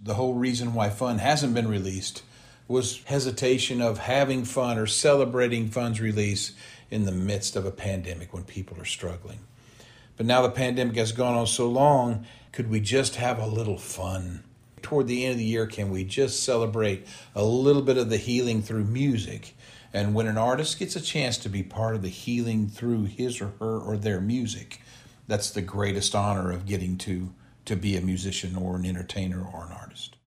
The whole reason why Fun hasn't been released was hesitation of having fun or celebrating Fun's release in the midst of a pandemic when people are struggling. But now the pandemic has gone on so long, could we just have a little fun? Toward the end of the year, can we just celebrate a little bit of the healing through music? And when an artist gets a chance to be part of the healing through his or her or their music, that's the greatest honor of getting to be a musician or an entertainer or an artist.